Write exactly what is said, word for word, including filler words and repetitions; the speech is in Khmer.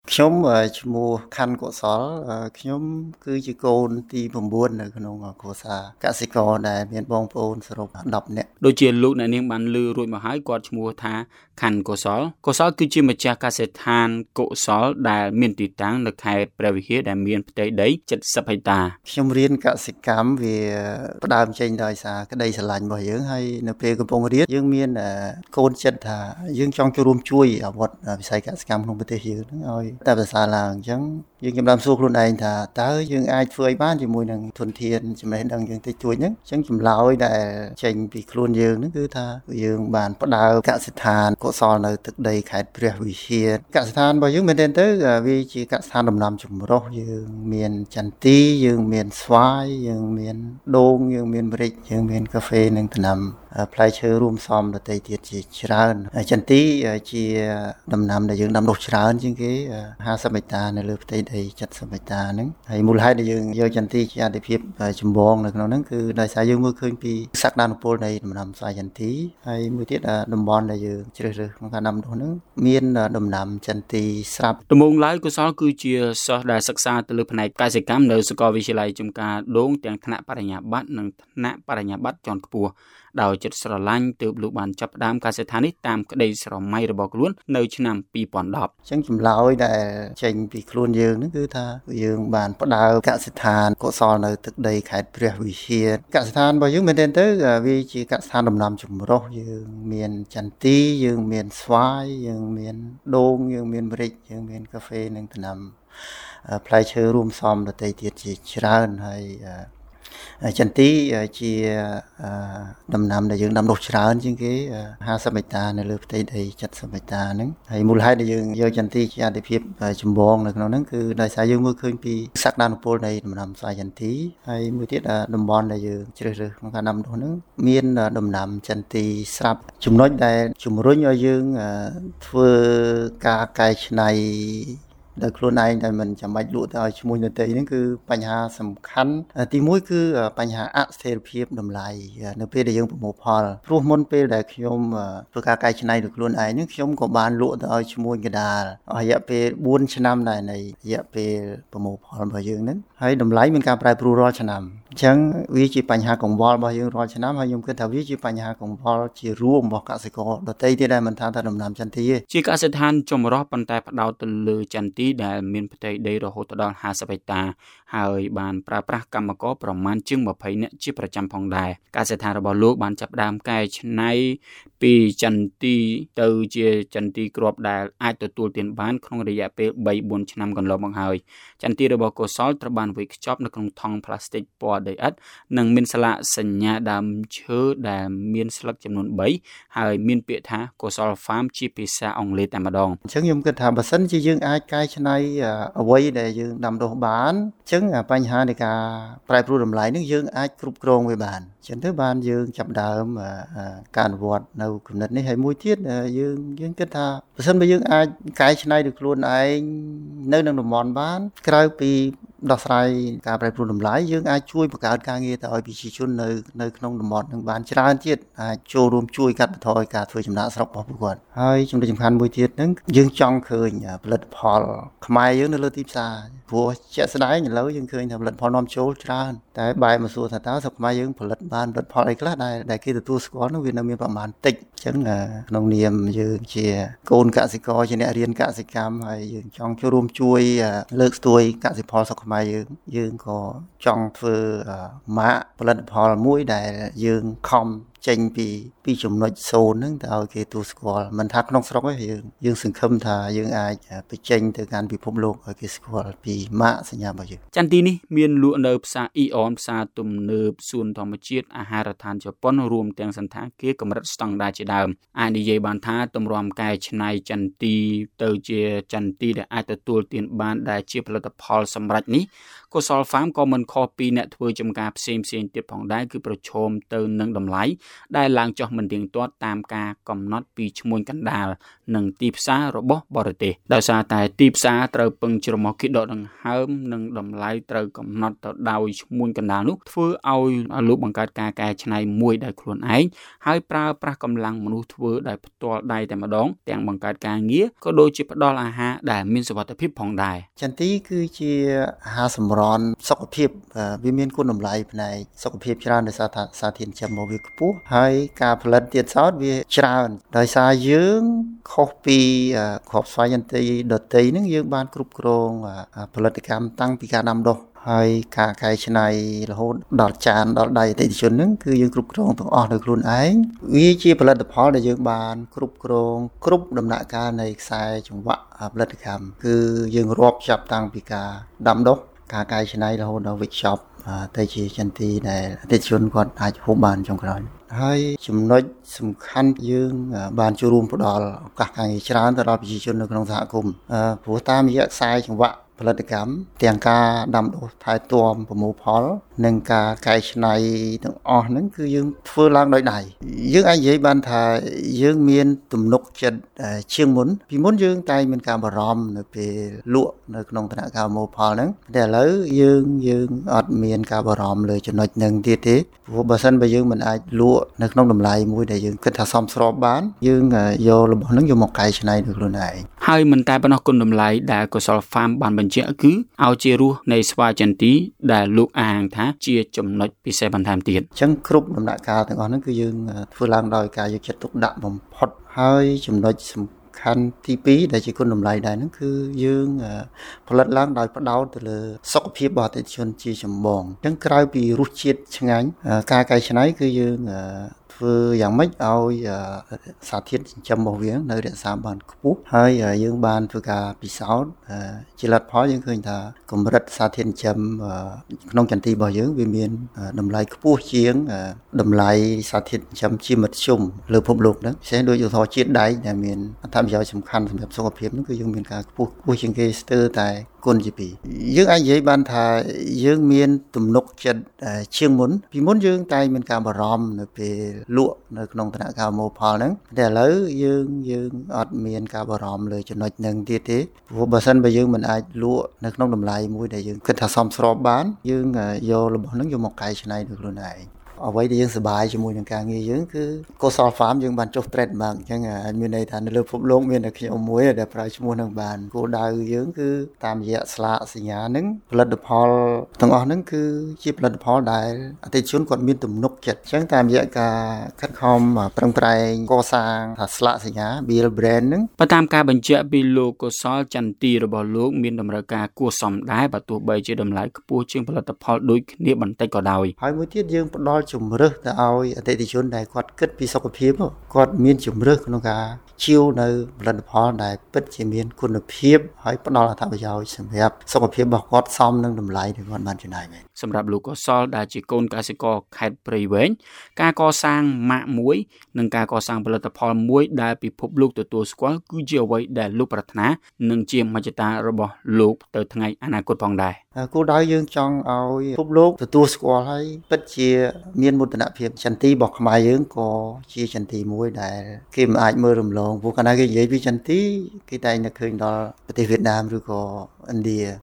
ខ្ញុំឈ្មោះខាន់កុសលខ្ញុំគឺជាកូនទី៩នៅក្នុងគ្រួសារកសិករដែលមានបងប្អូនសរុបដប់នាក់ដូចជាលោកអ្នកនាងបានឮរួចមកហើយគាត់ឈ្មោះថាខាន់កុសលកុសលគឺជាម្ចាស់កសិដ្ឋានកុសលដែលមានទីតាំងនៅខេត្តព្រះវិហារដែលមានផ្ទៃដីជិតសិបហិកតាខ្ញុំរៀនកសិកម្មវាផ្ដើមចេញដោយសារក្តីស្រឡាញ់របស់យើងហើយនៅពេលកំពុងរៀនយើងមានកូនចិត្តថាយើងចង់ចូលរួមជួយអវត្តវិស័យកសិកម្មក្នុងប្រទេសយើងហ្នឹងឲ្យតែប្រសើរឡើងអញ្ចឹងយើងខ្ញុំបានសួរខ្លួនឯងថាតើយើងអាចធ្វើឲ្យបានជាមួយនឹងធនធានចំណេះដឹងយើងតិចតួចហ្នឹងអញ្ចឹងចម្លើយដែលចេញពីខ្លួនយើងហ្នឹងគឺថាយើងបានផ្ដើមកសិដ្ឋានកុសលនៅទឹកដីខេត្តព្រះវិហារកសិដ្ឋានរបស់យើងមែនទេទៅវាជាកសិដ្ឋានដំណាំចម្រុះយើងមានចន្ទីយើងមានស្វាយយើងមានដូងយើងមានម្រេចយើងមានកាហ្វេនិងដំណាំផ្លែឈើរួមផ្សំដទៃទៀតជាច្រើនចន្ទីជាដំណាំដែលយើងដាំដុះច្រើនជាងគេហាសិបហិកតានៅលើផ្ទៃដីជិតសិបហិកតាហ្នឹងហើយមូលហេតុដែលយើងយកចន្ទីជាអាទិភាពចម្បងនៅក្នុងហ្នឹងគឺដោយសារយើងមើលឃើញពីសក្តានុពលនៃដំណាំស្វាយចន្ទីហើយមួយទៀតតំបន់ដែលយើងជ្រើសរើសក្នុងការដាំដុះហ្នឹងមានដំណាំចន្ទីស្រាប់ដំបូងឡើយកុសលគឺជាសិស្សដែលសិក្សាទៅលើផ្នែកកសិកម្មនៅសាកលវិទ្យាល័យចំការដូងទាំងថ្នាក់បរិញ្ញាបត្រនិងថ្នាក់បរិញ្ញាបត្រជាន់ខ្ពស់ដោយចិត្តស្រឡាញ់ទើបលោកបានចាប់ផ្ដើមកសិដ្ឋាននេះតាមក្តីស្រមៃរបស់ខ្លួននៅឆ្នាំពីរពាន់ដប់អញ្ចឹងចម្លើយដែលចេញពីខ្លួនយើងហ្នឹងគឺថាយើងបានផ្ដើមកសិដ្ឋានកុសលនៅទឹកដីខេត្តព្រះវិហារកសិដ្ឋានរបស់យើងមែនទេទៅវាជាកសិដ្ឋានដំណាំចម្រុះយើងមានចន្ទីយើងមានស្វាយយើងមានដូងយើងមានម្រេចយើងមានកាហ្វេនិងដំណាំផ្លែឈើរួមផ្សំដទៃទៀតជាច្រើនហើយចន្ទីជាដំណាំដែលយើងដាំដុះច្រើនជាងគេហាសិបហិកតានៅលើផ្ទៃដីជិតសិបហិកតាហ្នឹងហើយមូលហេតុដែលយើងយកចន្ទីជាអាទិភាពចម្បងនៅក្នុងហ្នឹងគឺដោយសារយើងមើលឃើញពីសក្តានុពលនៃដំណាំស្វាយចន្ទីហើយមួយទៀតតំបន់ដែលយើងជ្រើសរើសក្នុងការដាំដុះហ្នឹងមានដំណាំចន្ទីស្រាប់ចំណុចដែលជំរុញឲ្យយើងធ្វើការកែច្នៃដោយខ្លួនឯងដែលមិនចាំបាច់លក់ទៅឲ្យឈ្មួញដទៃហ្នឹងគឺបញ្ហាសំខាន់ទីមួយគឺបញ្ហាអស្ថិរភាពតម្លៃនៅពេលដែលយើងប្រមូលផលព្រោះមុនពេលដែលខ្ញុំធ្វើការកែច្នៃដោយខ្លួនឯងហ្នឹងខ្ញុំក៏បានលក់ទៅឲ្យឈ្មួញកដាលអស់រយៈពេលបួនឆ្នាំដែរនៃរយៈពេលប្រមូលផលរបស់យើងហ្នឹងហើយតម្លៃមានការប្រែប្រួលរាល់ឆ្នាំអញ្ចឹងវាជាបញ្ហាកង្វល់របស់យើងរាល់ឆ្នាំហើយខ្ញុំគិតថាវាជាបញ្ហាកង្វល់ជារួមរបស់កសិករដទៃទៀតដែលមិនថាតែដំណាំចន្ទីទេជាកសិដ្ឋានចម្រុះប៉ុន្តែផ្ដោតទៅលើចន្ទីដែលមានផ្ទៃដីរហូតដល់ហាសិបហិកតាហើយបានប្រើប្រាស់កម្មករប្រមាណជាងยี่สิบនាក់ជាប្រចាំផងដែរកសិដ្ឋានរបស់លោកបានចាប់ផ្ដើមកែច្នៃពីចន្ទីទៅជាចន្ទីគ្រាប់ដែលអាចទទួលទានបានក្នុងរយៈពេលបីបួនឆ្នាំកន្លងមកហើយចន្ទីរបស់កុសលត្រូវបានវេចខ្ចប់នៅក្នុងថង់ប្លាស្ទិកពណ៌ដីឥដ្ឋនិងមានស្លាកសញ្ញាដើមឈើដែលមានស្លឹកចំនួនបីហើយមានពាក្យថាកុសល Farm ជាភាសាអង់គ្លេសតែម្ដងអញ្ចឹងខ្ញុំគិតថាបើសិនជាយើងអាចកែច្នៃអ្វីដែលយើងដាំដុះបានអញ្ចឹងបញ្ហានៃការប្រែប្រួលតម្លៃនេះយើងអាចគ្រប់គ្រងវាបានអញ្ចឹងទៅបានយើងចាប់ដើមការអនុវត្តនៅគំនិតនេះហើយមួយទៀតយើងយើងគិតថាបើសិនបើយើងអាចកែច្នៃដោយខ្លួនឯងនៅក្នុងតំបន់បានក្រៅពីដោះស្រាយការប្រែប្រួលតម្លៃយើងអាចជួយបង្កើតការងារទៅឲ្យប្រជាជននៅនៅក្នុងតំបន់នឹងបានច្រើនទៀតអាចចូលរួមជួយកាត់បន្ថយការធ្វើចំណាកស្រុករបស់ពួកគាត់ហើយចំណុចសំខាន់មួយទៀតហ្នឹងយើងចង់ឃើញផលិតផលខ្មែរយើងនៅលើទីផ្សារព្រោះជាក់ស្ដែងឥឡូវយើងឃើញថាផលិតផលនាំចូលច្រើនតែបែរមកសួរថាតើស្រុកខ្មែរយើងផលិតបានផលិតផលអីខ្លះដែលដែលគេទទួលស្គាល់នោះវានៅមានប្រមាណតិចអញ្ចឹងក្នុងនាមយើងជាកូនកសិករជាអ្នករៀនកសិកម្មហើយយើងចង់ចូលរួមជួយលើកស្ទួយកសិផលស្រុកខ្មែរយើងយើងក៏ចង់ធ្វើម៉ាកផលិតផលមួយដែលយើងខំចេញពីពីចំណុចសូន្យហ្នឹងទៅឲ្យគេទូស្គាល់មិនថាក្នុងស្រុកទេយើងយើងសង្ឃឹមថាយើងអាចបញ្ចេញទៅកាន់ពិភពលោកឲ្យគេស្គាល់ពីម៉ាកសញ្ញារបស់យើងចន្ទីនេះមានលក់នៅផ្សារអ៊ីអនផ្សារទំនើបសួនធម្មជាតិអាហារដ្ឋានជប៉ុនរួមទាំងសន្តាគារកម្រិតស្តង់ដារជាដើមអាចនិយាយបានថាទម្រាំកែច្នៃចន្ទីទៅជាចន្ទីដែលអាចទទួលទានបានដែលជាផលិតផលសម្រេចនេះកុសល Farm ក៏មិនខុសពីអ្នកធ្វើចំការផ្សេងផ្សេងទៀតផងដែរគឺប្រឈមទៅនឹងតម្លៃដែលឡើងចុះមិនទៀងទាត់តាមការកំណត់ពីឈ្មួញកណ្ដាលនិងទីផ្សាររបស់បរទេសដោយសារតែទីផ្សារត្រូវពឹងជ្រមុះគីដកដង្ហើមនិងតម្លៃត្រូវកំណត់ទៅដោយឈ្មួញកណ្ដាលនោះធ្វើឲ្យលោកបង្កើតការកែច្នៃមួយដោយខ្លួនឯងហើយប្រើប្រាស់កម្លាំងមនុស្សធ្វើដោយផ្ទាល់ដៃតែម្ដងទាំងបង្កើតការងារក៏ដូចជាផ្ដល់អាហារដែលមានសុវត្ថិភាពផងដែរចន្ទីគឺជាអាហារសម្រន់សុខភាពវាមានគុណតម្លៃផ្នែកសុខភាពច្រើនដោយសារថាសារធាតុចិញ្ចឹមរបស់វាខ្ពស់ហើយការផលិតទៀតសោតវាច្រើនដោយសារយើងខុសពីគ្រាប់ស្វាយចន្ទីដទៃហ្នឹងយើងបានគ្រប់គ្រងផលិតកម្មតាំងពីការដាំដុះហើយការកែច្នៃរហូតដល់ចានដល់ដៃអតិថិជនហ្នឹងគឺយើងគ្រប់គ្រងទាំងអស់ដោយខ្លួនឯងវាជាផលិតផលដែលយើងបានគ្រប់គ្រងគ្រប់ដំណាក់កាលនៃខ្សែចង្វាក់ផលិតកម្មគឺយើងរាប់ចាប់តាំងពីការដាំដុះការកែច្នៃរហូតដល់វេចខ្ចប់ទៅជាចន្ទីដែលអតិថិជនគាត់អាចហូបបានចុងក្រោយហើយចំណុចសំខាន់យើងបានចូលរួមផ្ដល់ឱកាសការងារច្រើនទៅដល់ប្រជាជននៅក្នុងសហគមន៍ព្រោះតាមរយៈខ្សែចង្វាក់ផលិតកម្មទាំងការដាំដុះថែទាំប្រមូលផលនិងការកែច្នៃទាំងអស់ហ្នឹងគឺយើងធ្វើឡើងដោយដៃយើងអាចនិយាយបានថាយើងមានទំនុកចិត្តជាងមុនពីមុនយើងតែមានការបារម្ភនៅពេលលក់នៅក្នុងដំណាក់កាលប្រមូលផលហ្នឹងតែឥឡូវយើងយើងអត់មានការបារម្ភលើចំណុចហ្នឹងទៀតទេព្រោះបើសិនបើយើងមិនអាចលក់នៅក្នុងតម្លៃមួយដែលយើងគិតថាសមស្របបានយើងយករបស់ហ្នឹងយកមកកែច្នៃដោយខ្លួនឯងហើយមិនតែប៉ុណ្ណោះគុណតម្លៃដែលកុសល Farm បានបញ្ជាក់គឺឲ្យជារសនៃស្វាយចន្ទីដែលលោកអាងថាជាចំណុចពិសេសបន្ថែមទៀតអញ្ចឹងគ្រប់ដំណាក់កាលទាំងអស់ហ្នឹងគឺយើងធ្វើឡើងដោយការយកចិត្តទុកដាក់បំផុតហើយចំណុចសំខាន់ទីពីរដែលជាគុណតម្លៃដែរហ្នឹងគឺយើងផលិតឡើងដោយផ្ដោតទៅលើសុខភាពរបស់អតិថិជនជាចម្បងអញ្ចឹងក្រៅពីរសជាតិឆ្ងាញ់ការកែច្នៃគឺយើងធ្វើយ៉ាងម៉េចឲ្យសារធាតុចិញ្ចឹមរបស់វានៅរក្សាបានខ្ពស់ហើយយើងបានធ្វើការពិសោធន៍ជាលទ្ធផលយើងឃើញថាកម្រិតសារធាតុចិញ្ចឹមក្នុងចន្ទីរបស់យើងវាមានតម្លៃខ្ពស់ជាងតម្លៃសារធាតុចិញ្ចឹមជាមធ្យមលើពិភពលោកហ្នឹងផ្សេងដូចឧទាហរណ៍ជាតិដែកដែលមានអត្ថប្រយោជន៍សំខាន់សម្រាប់សុខភាពហ្នឹងគឺយើងមានការខ្ពស់ខ្ពស់ជាងគេស្ទើរតែគុណជាពីរយើងអាចនិយាយបានថាយើងមានទំនុកចិត្តជាងមុនពីមុនយើងតែមានការបារម្ភនៅពេលលក់នៅក្នុងដំណាក់កាលប្រមូលផលហ្នឹងតែឥឡូវយើងយើងអត់មានការបារម្ភលើចំណុចហ្នឹងទៀតទេព្រោះបើសិនបើយើងមិនអាចលក់នៅក្នុងតម្លៃមួយដែលយើងគិតថាសមស្របបានយើងយករបស់ហ្នឹងយកមកកែច្នៃដោយខ្លួនឯងអ្វីដែលយើងសប្បាយជាមួយនឹងការងារយើងគឺកុសល Farm យើងបានចុះ trademark អញ្ចឹងមានន័យថានៅលើពិភពលោកមានតែខ្ញុំមួយដែលប្រើឈ្មោះនឹងបានគោលដៅយើងគឺតាមរយៈស្លាកសញ្ញាហ្នឹងផលិតផលទាំងអស់ហ្នឹងគឺជាផលិតផលដែលអតិថិជនគាត់មានទំនុកចិត្តអញ្ចឹងតាមរយៈការខិតខំប្រឹងប្រែងកសាងថាស្លាកសញ្ញា Bill Brand ហ្នឹងបើតាមការបញ្ជាក់ពីលោកកុសលចន្ទីរបស់លោកមានតម្រូវការគួរសមដែរបើទោះបីជាតម្លៃខ្ពស់ជាងផលិតផលដូចគ្នាបន្តិចក៏ដោយហើយមួយទៀតយើងផ្ដល់ជំរើសទៅឲ្យអតិថិជនដែលគាត់គិតពីសុខភាពគាត់មានជំរើសក្នុងការជាវនៅផលិតផលដែលពិតជាមានគុណភាពហើយផ្ដល់អត្ថប្រយោជន៍សម្រាប់សុខភាពរបស់គាត់សមនឹងតម្លៃដែលគាត់បានចំណាយមែនសម្រាប់លោកកុសលដែលជាកូនកសិករខេត្តព្រៃវែងការកសាងម៉ាកមួយនិងការកសាងផលិតផលមួយដែលពិភពលោកទទួលស្គាល់គឺជាអ្វីដែលលោកប្រាថ្នានិងជាមហិច្ឆតារបស់លោកទៅថ្ងៃអនាគតផងដែរគោលដៅយើងចង់ឲ្យពិភពលោកទទួលស្គាល់ហើយពិតជាមានមោទនភាពចន្ទីរបស់ខ្មែរយើងក៏ជាចន្ទីមួយដែលគេមិនអាចមើលរំលងព្រោះកាលណាគេនិយាយពីចន្ទីគេតែងតែឃើញដល់ប្រទេសវៀតណាមឬក៏ឥណ្ឌា